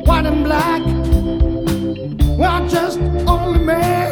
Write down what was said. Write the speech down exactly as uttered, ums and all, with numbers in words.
white and black. Well, I just only man.